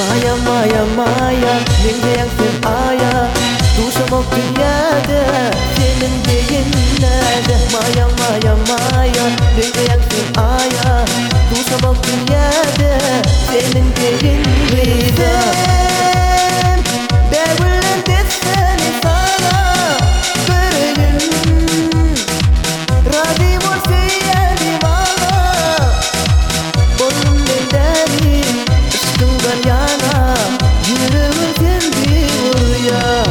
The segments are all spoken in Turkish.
Maya maya maya menga yang sen aya Duşamak dünyada senin deyinlerde Maya maya maya menga yang sen aya Duşamak dünyada senin deyinlerde Devrilen seni sana bir gün Razı ol seyirdi bana Onun bedeli aşkından yana Yüreğim kendi buraya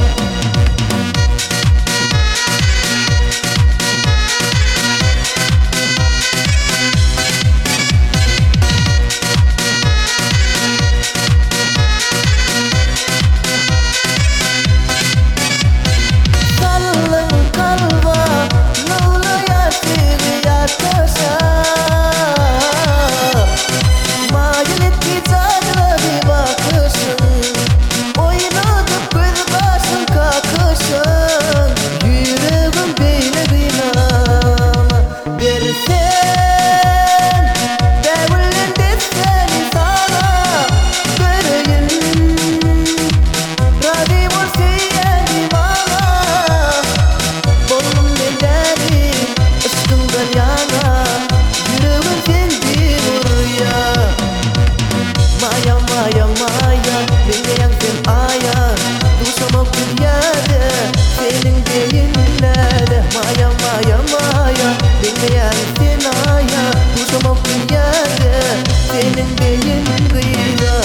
Maya maya menga yang sen aya Duşamak dünyada senin deyinlerde Maya maya maya menga yang sen aya Duşamak dünyada senin deyin gıyda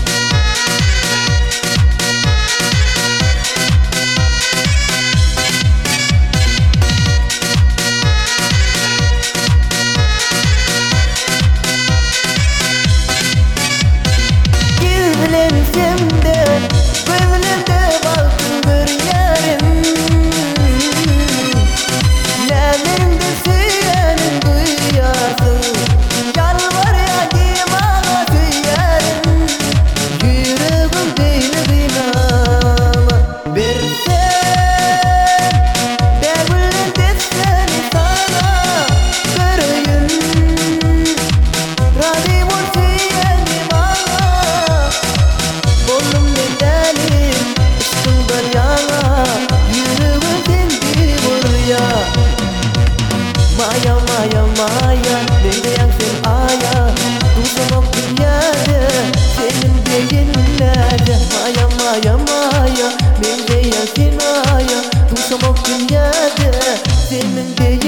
Maya maya maya menga yang sen aya Duşamak dünyada senin deyinlerde Maya maya maya menga yang sen aya Duşamak dünyada senin deyinlerde